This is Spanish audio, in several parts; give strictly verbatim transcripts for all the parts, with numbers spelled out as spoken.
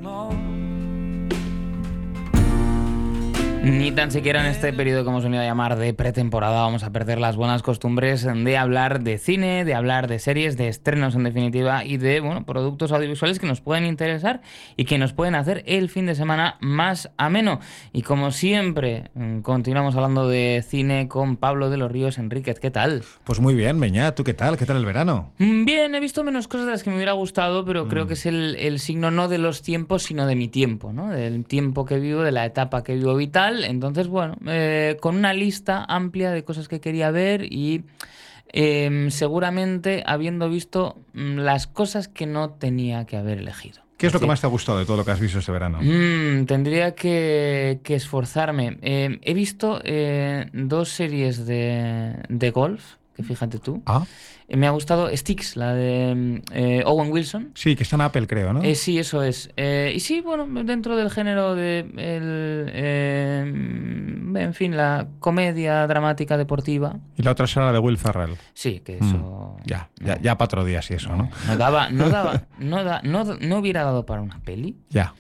Ni tan siquiera en este periodo que hemos venido a llamar de pretemporada vamos a perder las buenas costumbres de hablar de cine, de hablar de series, de estrenos en definitiva y de bueno, productos audiovisuales que nos pueden interesar y que nos pueden hacer el fin de semana más ameno. Y como siempre, continuamos hablando de cine con Pablo de los Ríos Enríquez. ¿Qué tal? Pues muy bien, Beñat. ¿Tú qué tal? ¿Qué tal el verano? Bien, he visto menos cosas de las que me hubiera gustado, pero mm. creo que es el, el signo no de los tiempos, sino de mi tiempo, ¿no? Del tiempo que vivo, de la etapa que vivo vital. Entonces, bueno, eh, con una lista amplia de cosas que quería ver y eh, seguramente habiendo visto mm, las cosas que no tenía que haber elegido. ¿Qué es lo sí. que más te ha gustado de todo lo que has visto este verano? Mm, tendría que, que esforzarme. Eh, he visto eh, dos series de, de golf, que fíjate tú. Ah. Me ha gustado Sticks, la de eh, Owen Wilson. Sí, que está en Apple, creo, ¿no? Eh, sí, eso es. Eh, y sí, bueno, dentro del género de, el, eh, en fin, la comedia dramática deportiva. Y la otra será la de Will Ferrell. Sí, que eso... Mm, ya, no, ya, ya para otro día, sí, eso, ¿no? No daba, no daba, no, da, no, no hubiera dado para una peli. Ya.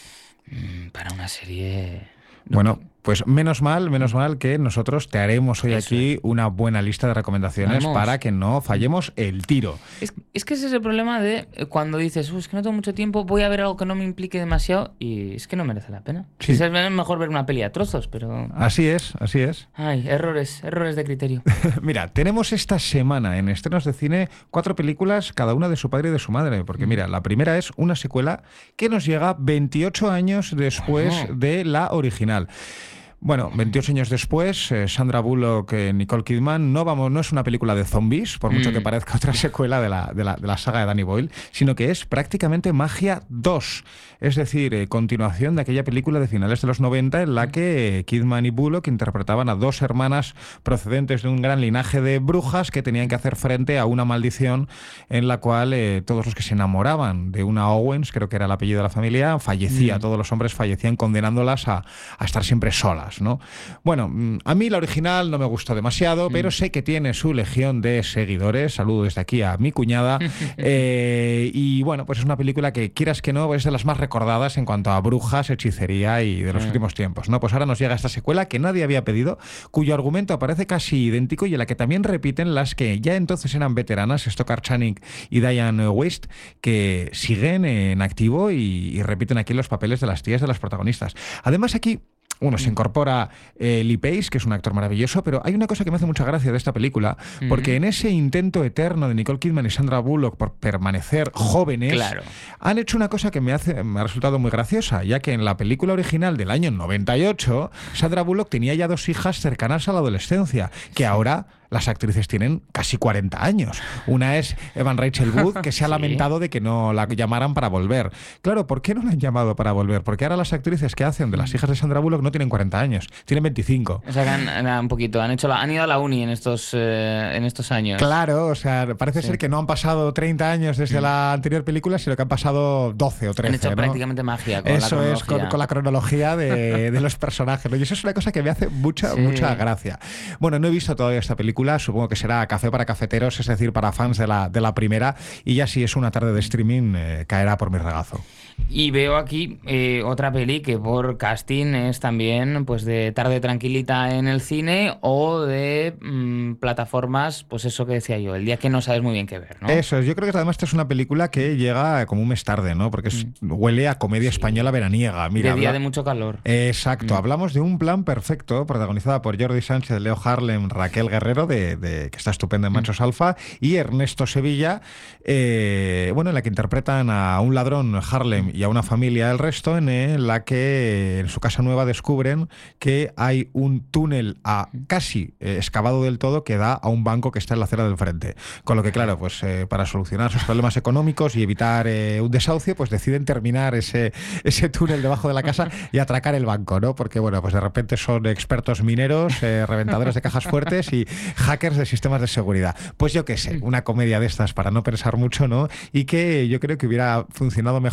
Para una serie... Bueno, pues menos mal, menos mal que nosotros te haremos hoy Eso aquí es. una buena lista de recomendaciones Vamos. para que no fallemos el tiro. Es, es que ese es el problema de cuando dices, es que no tengo mucho tiempo, voy a ver algo que no me implique demasiado y es que no merece la pena. Sí. Es mejor ver una peli a trozos, pero... Así es, así es. Ay, errores, errores de criterio. Mira, tenemos esta semana en estrenos de cine cuatro películas, cada una de su padre y de su madre. Porque mira, la primera es una secuela que nos llega veintiocho años después Wow. de la original. Bueno, veintiocho años después, eh, Sandra Bullock, eh, Nicole Kidman, no vamos, no es una película de zombies, por mucho Mm. que parezca otra secuela de la, de, la, de la saga de Danny Boyle, sino que es prácticamente Magia dos, es decir, eh, continuación de aquella película de finales de los noventa en la que eh, Kidman y Bullock interpretaban a dos hermanas procedentes de un gran linaje de brujas que tenían que hacer frente a una maldición en la cual eh, todos los que se enamoraban de una Owens, creo que era el apellido de la familia, fallecía, mm. todos los hombres fallecían condenándolas a, a estar siempre solas, ¿no? Bueno, a mí la original no me gustó demasiado, mm. pero sé que tiene su legión de seguidores. Saludo desde aquí a mi cuñada. eh, y bueno, pues es una película que, quieras que no, es de las más recordadas en cuanto a brujas, hechicería y de los mm. últimos tiempos, ¿no? Pues ahora nos llega esta secuela que nadie había pedido, cuyo argumento aparece casi idéntico y en la que también repiten las que ya entonces eran veteranas, Stockard Channing y Diane West, que siguen en activo y, y repiten aquí los papeles de las tías de las protagonistas. Además aquí Uno, se incorpora eh, Lee Pace, que es un actor maravilloso, pero hay una cosa que me hace mucha gracia de esta película, porque mm. en ese intento eterno de Nicole Kidman y Sandra Bullock por permanecer jóvenes, claro. han hecho una cosa que me, hace, me ha resultado muy graciosa, ya que en la película original del año noventa y ocho, Sandra Bullock tenía ya dos hijas cercanas a la adolescencia, que ahora... las actrices tienen casi cuarenta años. Una es Evan Rachel Wood, que se ha sí. lamentado de que no la llamaran para volver. Claro, ¿por qué no la han llamado para volver? Porque ahora las actrices que hacen de las hijas de Sandra Bullock no tienen cuarenta años, tienen veinticinco. O sea, que han, han un poquito, han, hecho la, han ido a la uni en estos, eh, en estos años. Claro, o sea, parece sí. ser que no han pasado treinta años desde mm. la anterior película, sino que han pasado doce o trece. Han hecho ¿no? prácticamente magia con Eso la es, con, con la cronología de, de los personajes, ¿no? Y eso es una cosa que me hace mucha, sí. mucha gracia. Bueno, no he visto todavía esta película, supongo que será café para cafeteros, es decir, para fans de la, de la primera, y ya si es una tarde de streaming, eh, caerá por mi regazo. Y veo aquí eh, otra peli que por casting es también pues de tarde tranquilita en el cine o de mmm, plataformas, pues eso que decía yo, el día que no sabes muy bien qué ver, ¿no? Eso es, yo creo que además esta es una película que llega como un mes tarde, ¿no? Porque es, mm. huele a comedia sí. española veraniega. Mira, de día habla... de mucho calor. Eh, exacto, mm. hablamos de Un plan perfecto, protagonizada por Jordi Sánchez, Leo Harlem, Raquel Guerrero, de, de, que está estupenda en Machos mm. Alfa, y Ernesto Sevilla, eh, bueno, en la que interpretan a un ladrón, Harlem, y a una familia el resto, en la que en su casa nueva descubren que hay un túnel a casi eh, excavado del todo que da a un banco que está en la acera del frente. Con lo que, claro, pues eh, para solucionar sus problemas económicos y evitar eh, un desahucio, pues deciden terminar ese, ese túnel debajo de la casa y atracar el banco, ¿no? Porque, bueno, pues de repente son expertos mineros, eh, reventadores de cajas fuertes y hackers de sistemas de seguridad. Pues yo qué sé, una comedia de estas para no pensar mucho, ¿no? Y que yo creo que hubiera funcionado mejor como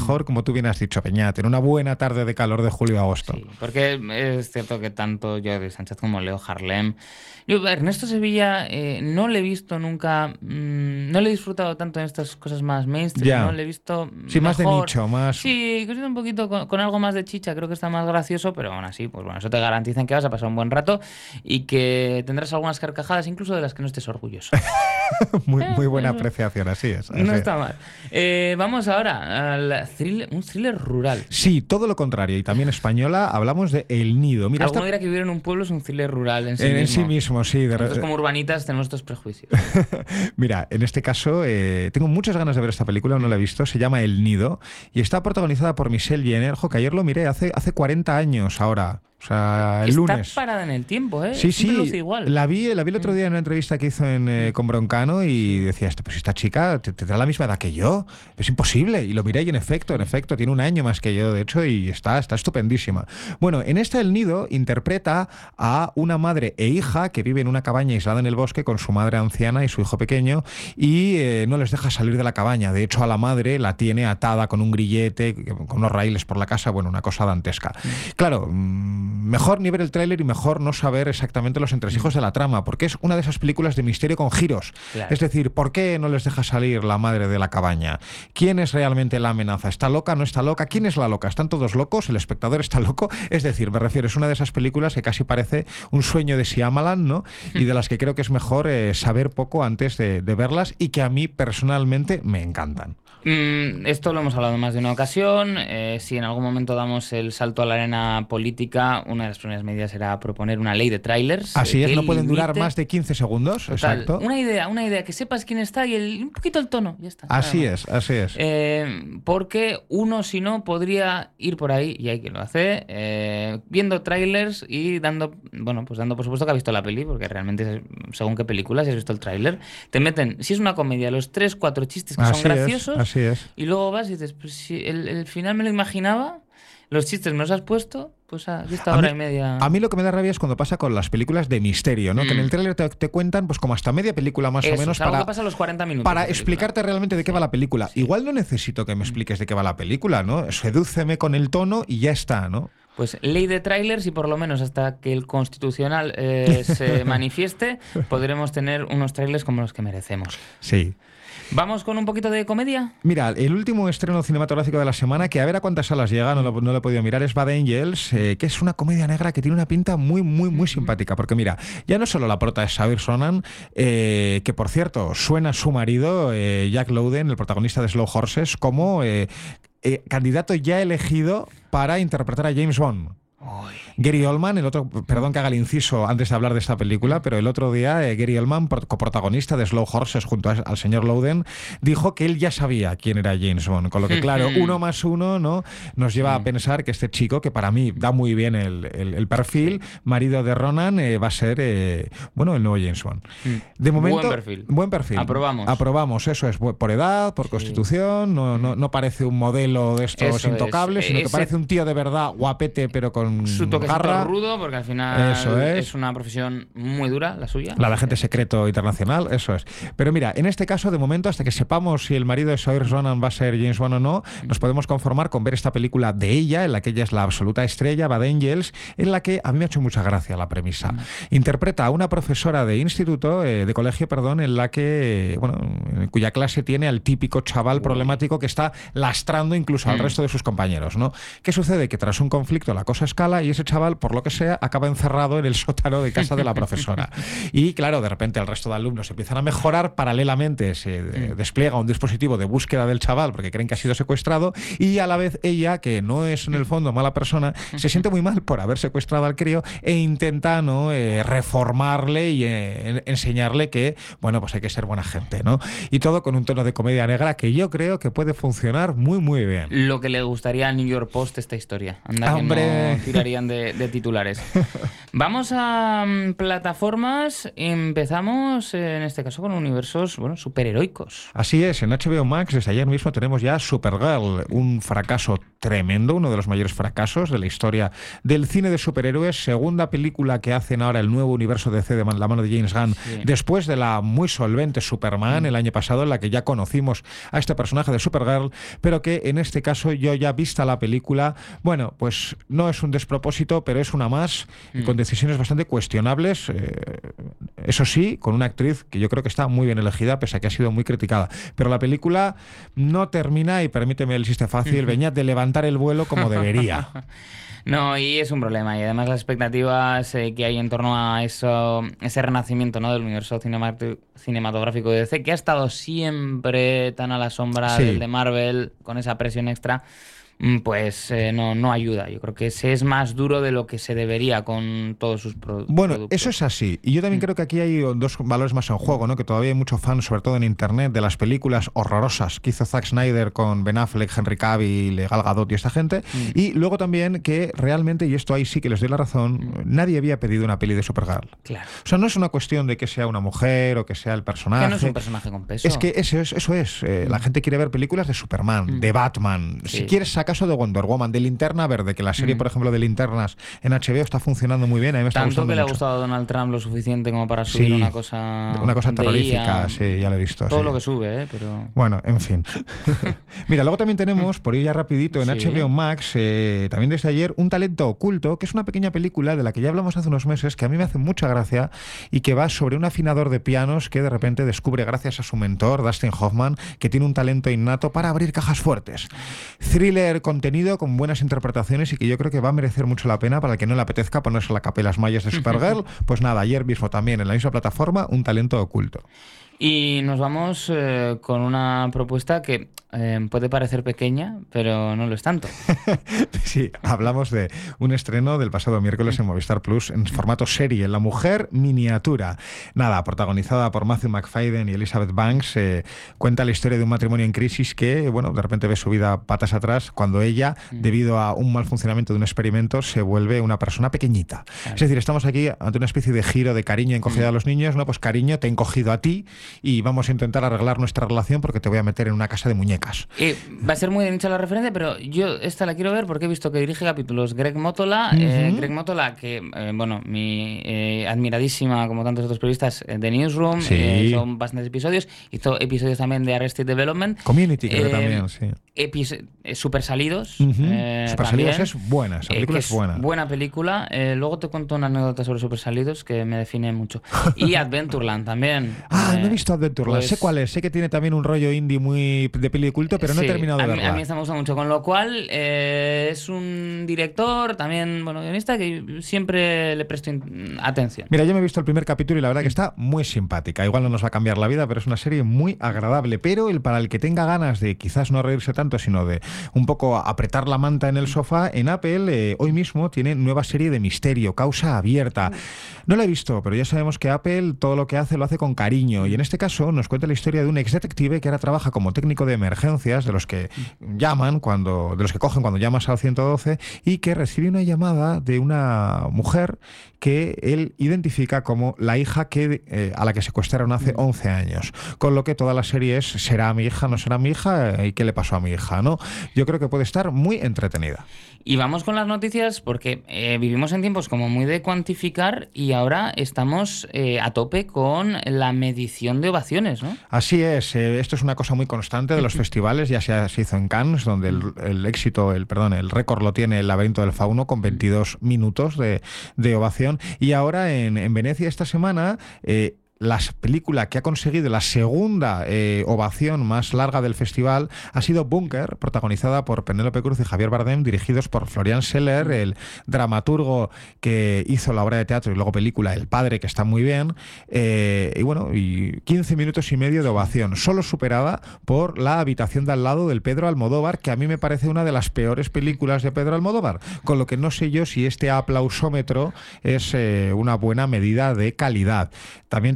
tú bien has dicho, Peñat, en una buena tarde de calor de julio-agosto. Sí, porque es cierto que tanto Jordi Sánchez como Leo Harlem... Yo, Ernesto Sevilla eh, no le he visto nunca... Mmm, no le he disfrutado tanto en estas cosas más mainstream, Ya. ¿no? Le he visto Sí, mejor. más de nicho, más... Sí, un poquito con, con algo más de chicha, creo que está más gracioso, pero aún así, pues bueno, eso te garantizan que vas a pasar un buen rato y que tendrás algunas carcajadas, incluso de las que no estés orgulloso. muy, muy buena apreciación, así es. Así No es. está mal. Eh, vamos ahora al thriller, un thriller rural. Sí, todo lo contrario, y también española, hablamos de El Nido. Mira, Alguno esta... dirá que vivir en un pueblo es un thriller rural en sí en, mismo. en sí mismo, sí. De... Nosotros como urbanitas tenemos estos prejuicios. Mira, en este caso eh, tengo muchas ganas de ver esta película, no la he visto, se llama El Nido y está protagonizada por Michelle Jenner, jo, que ayer lo miré, hace, hace cuarenta años ahora. O sea, el Está lunes. Está parada en el tiempo, ¿eh? Sí, Siempre sí. luce igual. La vi, la vi el otro día en una entrevista que hizo en, eh, con Broncano y decía, pues esta chica te, te da la misma edad que yo. Es imposible. Y lo miré y en efecto, en efecto, tiene un año más que yo, de hecho, y está, está estupendísima. Bueno, en esta El Nido interpreta a una madre e hija que vive en una cabaña aislada en el bosque con su madre anciana y su hijo pequeño y eh, no les deja salir de la cabaña. De hecho, a la madre la tiene atada con un grillete, con unos raíles por la casa, bueno, una cosa dantesca. Claro, mejor ni ver el tráiler y mejor no saber exactamente los entresijos de la trama, porque es una de esas películas de misterio con giros. Claro. Es decir, ¿por qué no les deja salir la madre de la cabaña? ¿Quién es realmente la amenaza? ¿Está loca? ¿No está loca? ¿Quién es la loca? ¿Están todos locos? ¿El espectador está loco? Es decir, me refiero, es una de esas películas que casi parece un sueño de Shyamalan, ¿no? Y de las que creo que es mejor eh, saber poco antes de, de verlas y que a mí personalmente me encantan. Mm, esto lo hemos hablado más de una ocasión. Eh, si en algún momento damos el salto a la arena política, una de las primeras medidas era proponer una ley de trailers. Así eh, es, no pueden limite... durar más de quince segundos. Total, exacto. Una idea, una idea, que sepas quién está y el, un poquito el tono, ya está. Así es, así es. Eh, porque uno, si no, podría ir por ahí, y hay quien lo hace, eh, viendo trailers y dando, bueno, pues dando por supuesto que ha visto la peli, porque realmente, según qué película, si has visto el tráiler, te meten, si es una comedia, los tres, cuatro chistes que así son graciosos. Es, así es. Y luego vas y dices, pues si el, el final me lo imaginaba, los chistes me los has puesto, pues a esta hora mí, y media... A mí lo que me da rabia es cuando pasa con las películas de misterio, ¿no? Mm. Que en el tráiler te, te cuentan pues como hasta media película más Eso, o menos es algo para, que pasa a los cuarenta minutos para explicarte realmente de qué sí. va la película. Sí. Igual no necesito que me expliques de qué va la película, ¿no? Sedúceme con el tono y ya está, ¿no? Pues ley de trailers y por lo menos hasta que el Constitucional eh, se manifieste podremos tener unos trailers como los que merecemos. Sí. ¿Vamos con un poquito de comedia? Mira, el último estreno cinematográfico de la semana, que a ver a cuántas salas llega, no lo, no lo he podido mirar, es Bad Angels, eh, que es una comedia negra que tiene una pinta muy, muy, muy simpática. Porque mira, ya no solo la prota es Saoirse Ronan, eh, que por cierto, suena su marido, eh, Jack Lowden, el protagonista de Slow Horses, como eh, eh, candidato ya elegido para interpretar a James Bond. Uy. Gary Oldman, el otro, perdón que haga el inciso antes de hablar de esta película, pero el otro día eh, Gary Oldman, coprotagonista de Slow Horses junto a, al señor Lowden, dijo que él ya sabía quién era James Bond, con lo que claro, uno más uno, ¿no? Nos lleva a pensar que este chico, que para mí da muy bien el, el, el perfil, marido de Ronan, eh, va a ser eh, bueno, el nuevo James Bond. De momento, buen perfil. Buen perfil. Aprobamos. Aprobamos, eso es, por edad, por sí. constitución, no, no, no parece un modelo de estos eso intocables, es. sino que Ese... parece un tío de verdad guapete, pero con su toquecito garra. rudo, porque al final eso es. es una profesión muy dura, la suya. La de agente secreto internacional, eso es. Pero mira, en este caso, de momento, hasta que sepamos si el marido de Saoirse Ronan va a ser James Bond o no, nos podemos conformar con ver esta película de ella, en la que ella es la absoluta estrella, Bad Angels, en la que a mí me ha hecho mucha gracia la premisa. Mm. Interpreta a una profesora de instituto, eh, de colegio, perdón, en la que, bueno, en cuya clase tiene al típico chaval Uy. problemático que está lastrando incluso mm. al resto de sus compañeros, ¿no? ¿Qué sucede? Que tras un conflicto la cosa escala y ese chaval, por lo que sea, acaba encerrado en el sótano de casa de la profesora. Y claro, de repente el resto de alumnos empiezan a mejorar, paralelamente se de, despliega un dispositivo de búsqueda del chaval porque creen que ha sido secuestrado y a la vez ella, que no es en el fondo mala persona, se siente muy mal por haber secuestrado al crío e intenta, ¿no? eh, reformarle y eh, enseñarle que, bueno, pues hay que ser buena gente, ¿no? Y todo con un tono de comedia negra que yo creo que puede funcionar muy, muy bien. Lo que le gustaría a New York Post esta historia. Anda, ¡hombre! Que no tirarían de, de titulares. Vamos a um, plataformas. Empezamos, eh, en este caso, con universos, bueno, superheroicos. Así es, en H B O Max desde ayer mismo tenemos ya Supergirl, un fracaso tremendo, uno de los mayores fracasos de la historia del cine de superhéroes, segunda película que hacen ahora el nuevo universo D C de la mano de James Gunn, sí. después de la muy solvente Superman mm. el año pasado, en la que ya conocimos a este personaje de Supergirl, pero que en este caso yo ya vista la película, bueno, pues no es un despropósito, pero es una más, mm. con decisiones bastante cuestionables, eh, eso sí, con una actriz que yo creo que está muy bien elegida, pese a que ha sido muy criticada, pero la película no termina, y permíteme el chiste fácil, venía de levantar el vuelo como debería. No, y es un problema. Y además las expectativas eh, que hay en torno a eso, ese renacimiento, ¿no?, del universo cinematográfico de D C, que ha estado siempre tan a la sombra sí. del de Marvel, con esa presión extra, pues eh, no, no ayuda. Yo creo que se es más duro de lo que se debería con todos sus pro bueno, productos. Bueno, eso es así. Y yo también mm. creo que aquí hay dos valores más en juego, ¿no? Que todavía hay mucho fan, sobre todo en internet, de las películas horrorosas que hizo Zack Snyder con Ben Affleck, Henry Cavill, Gal Gadot y esta gente. Mm. Y luego también que realmente, y esto ahí sí que les doy la razón, mm. nadie había pedido una peli de Supergirl. Claro. O sea, no es una cuestión de que sea una mujer o que sea el personaje. Que no es un personaje con peso. Es que eso es. Eso es. Eh, mm. La gente quiere ver películas de Superman, mm. de Batman, sí. si quieres acaso de Wonder Woman, de Linterna Verde, que la serie, mm. por ejemplo, de Linternas en H B O está funcionando muy bien. A mí me está Tanto gustando que le mucho. ha gustado a Donald Trump lo suficiente como para subir sí, una cosa... Una cosa terrorífica, a... sí, ya lo he visto. Todo sí. lo que sube, ¿eh? Pero... Bueno, en fin. Mira, luego también tenemos, por ir ya rapidito, en sí. H B O Max, eh, también desde ayer, Un talento oculto, que es una pequeña película de la que ya hablamos hace unos meses, que a mí me hace mucha gracia y que va sobre un afinador de pianos que de repente descubre, gracias a su mentor, Dustin Hoffman, que tiene un talento innato para abrir cajas fuertes. Thriller contenido con buenas interpretaciones y que yo creo que va a merecer mucho la pena para el que no le apetezca ponerse la capa y las mallas de Supergirl. Pues nada, ayer mismo también en la misma plataforma, Un talento oculto. Y nos vamos eh, con una propuesta que eh, puede parecer pequeña, pero no lo es tanto. Sí, hablamos de un estreno del pasado miércoles en Movistar Plus en formato serie, La mujer miniatura. Nada, protagonizada por Matthew Macfadyen y Elizabeth Banks, eh, cuenta la historia de un matrimonio en crisis que, bueno, de repente ve su vida patas atrás cuando ella, mm. debido a un mal funcionamiento de un experimento, se vuelve una persona pequeñita. Claro. Es decir, estamos aquí ante una especie de giro de cariño encogida mm. a los niños, ¿no? Pues cariño, te he encogido a ti y vamos a intentar arreglar nuestra relación porque te voy a meter en una casa de muñecas. Eh, va a ser muy de nicho la referencia, pero yo esta la quiero ver porque he visto que dirige capítulos Greg Motola. Uh-huh. eh, Greg Motola, que, eh, bueno, mi eh, admiradísima, como tantos otros periodistas, eh, de Newsroom, sí. eh, son bastantes episodios. Hizo episodios también de Arrested Development. Community, creo eh, también, sí. Epis eh, Super Salidos. Uh-huh. eh, Super también, Salidos es buena, esa película eh, es buena. Buena película. Eh, luego te cuento una anécdota sobre Super Salidos que me define mucho. Y Adventureland también. Ah, eh, no he visto Adventureland. Pues, sé cuál es. Sé que tiene también un rollo indie muy de peli de culto, pero sí, no he terminado de a mí, verla. A mí esta me gusta mucho, con lo cual eh, es un director, también, bueno, guionista, que siempre le presto atención. Mira, yo me he visto el primer capítulo y la verdad que está muy simpática. Igual no nos va a cambiar la vida, pero es una serie muy agradable. Pero el para el que tenga ganas de quizás no reírse tanto, sino de un poco apretar la manta en el sofá, en Apple eh, hoy mismo tiene nueva serie de misterio, Causa Abierta. No la he visto, pero ya sabemos que Apple todo lo que hace lo hace con cariño. Y en este caso nos cuenta la historia de un ex detective que ahora trabaja como técnico de emergencias, de los que llaman cuando, de los que cogen cuando llamas al ciento doce, y que recibe una llamada de una mujer que él identifica como la hija que, eh, a la que secuestraron hace once años. Con lo que toda la serie es, ¿será mi hija, no será mi hija? ¿Y qué le pasó a mi hija? ¿No? Yo creo que puede estar muy entretenida. Y vamos con las noticias porque eh, vivimos en tiempos como muy de cuantificar y ahora estamos eh, a tope con la medición de ovaciones, ¿no? Así es. Eh, esto es una cosa muy constante de los festivales. Ya se, se hizo en Cannes, donde el, el éxito, el perdón, el récord lo tiene El laberinto del fauno con veintidós minutos de, de ovación. Y ahora en, en Venecia esta semana... Eh, la película que ha conseguido la segunda eh, ovación más larga del festival ha sido Bunker, protagonizada por Penélope Cruz y Javier Bardem, dirigidos por Florian Scheller, el dramaturgo que hizo la obra de teatro y luego película El Padre, que está muy bien, eh, y bueno, y quince minutos y medio de ovación, solo superada por La habitación de al lado del Pedro Almodóvar, que a mí me parece una de las peores películas de Pedro Almodóvar, con lo que no sé yo si este aplausómetro es eh, una buena medida de calidad. También te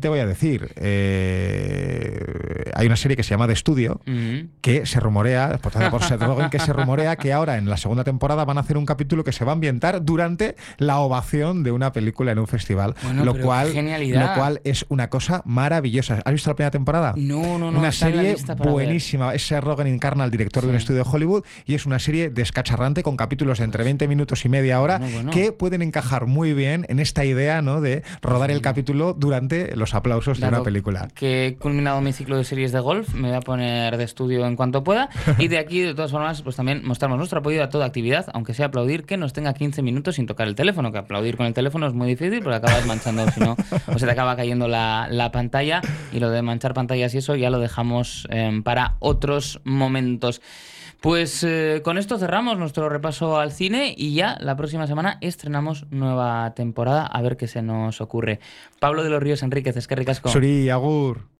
voy a decir. Eh, hay una serie que se llama The Studio, uh-huh. que se rumorea, por, por Seth Rogen, que se rumorea que ahora en la segunda temporada van a hacer un capítulo que se va a ambientar durante la ovación de una película en un festival. Bueno, lo, cual, genialidad. lo cual es una cosa maravillosa. ¿Has visto la primera temporada? No, no, no. Una serie buenísima. Es Seth Rogen encarna al director sí. de un estudio de Hollywood y es una serie descacharrante con capítulos de entre veinte minutos y media hora bueno, bueno. que pueden encajar muy bien en esta idea, ¿no?, de rodar el capítulo durante los aplausos Dado de una película. Que he culminado mi ciclo de series de golf, me voy a poner de estudio en cuanto pueda y de aquí, de todas formas, pues también mostramos nuestro apoyo a toda actividad, aunque sea aplaudir que nos tenga quince minutos sin tocar el teléfono, que aplaudir con el teléfono es muy difícil porque acabas manchando, si no, o se te acaba cayendo la, la pantalla, y lo de manchar pantallas y eso ya lo dejamos eh, para otros momentos. Pues eh, con esto cerramos nuestro repaso al cine y ya la próxima semana estrenamos nueva temporada, a ver qué se nos ocurre. Pablo de los Ríos Enríquez, eskerrik asko. Suri, agur.